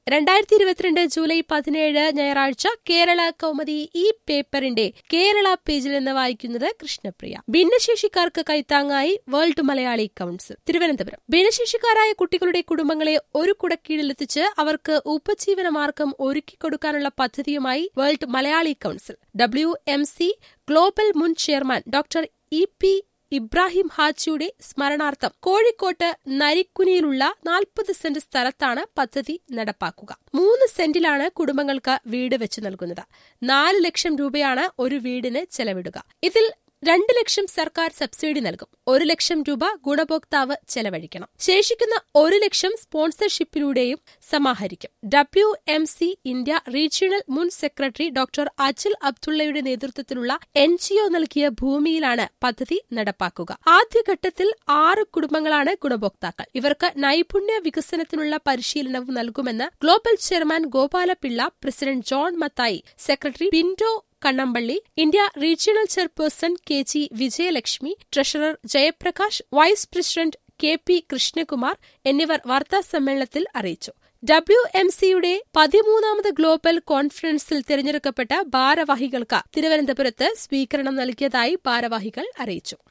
2022 July 17 ഞായറാഴ്ച കേരള കൗമുദി ഈ പേപ്പറിന്റെ കേരള പേജിൽ നിന്ന് വായിക്കുന്നത് കൃഷ്ണപ്രിയ. ഭിന്നശേഷിക്കാർക്ക് കൈത്താങ്ങായി വേൾഡ് മലയാളി കൌൺസിൽ. തിരുവനന്തപുരം. ഭിന്നശേഷിക്കാരായ കുട്ടികളുടെ കുടുംബങ്ങളെ ഒരു കുടക്കീഴിലെത്തിച്ച് അവർക്ക് ഉപജീവനമാർഗം ഒരുക്കിക്കൊടുക്കാനുള്ള പദ്ധതിയുമായി world Malayali council. WMC global മുൻ ചെയർമാൻ ഡോക്ടർ EP ഇബ്രാഹിം ഹാജിയുടെ സ്മരണാർത്ഥം കോഴിക്കോട്ട് നരിക്കുനിയിലുള്ള 40 സെന്റ് സ്ഥലത്താണ് പദ്ധതി നടപ്പാക്കുക. 3 സെന്റിലാണ് കുടുംബങ്ങൾക്ക് വീട് വെച്ചു നൽകുന്നത്. 4 ലക്ഷം രൂപയാണ് ഒരു വീടിന് ചെലവിടുക. ഇതിൽ 2 ലക്ഷം സർക്കാർ സബ്സിഡി നൽകും. 1 ലക്ഷം രൂപ ഗുണഭോക്താവ് ചെലവഴിക്കണം. ശേഷിക്കുന്ന 1 ലക്ഷം സ്പോൺസർഷിപ്പിലൂടെയും സമാഹരിക്കും. WMC ഇന്ത്യ റീജിയണൽ മുൻ സെക്രട്ടറി ഡോക്ടർ അജിൽ അബ്ദുള്ളയുടെ നേതൃത്വത്തിലുള്ള NGO നൽകിയ ഭൂമിയിലാണ് പദ്ധതി നടപ്പാക്കുക. ആദ്യഘട്ടത്തിൽ 6 കുടുംബങ്ങളാണ് ഗുണഭോക്താക്കൾ. ഇവർക്ക് നൈപുണ്യ വികസനത്തിനുള്ള പരിശീലനവും നൽകുമെന്ന് global chairman Gopalapillai, president John Mathai, secretary Pinto Kannampally, India regional chairperson KG Vijayalakshmi, treasurer Jayaprakash, vice president KP Krishnakumar എന്നിവർ വാർത്താസമ്മേളനത്തിൽ അറിയിച്ചു. WMCയുടെ 13ാമത് ഗ്ലോബൽ കോൺഫറൻസിൽ തിരഞ്ഞെടുക്കപ്പെട്ട ഭാരവാഹികൾക്ക് തിരുവനന്തപുരത്ത് സ്വീകരണം നൽകിയതായി ഭാരവാഹികൾ അറിയിച്ചു.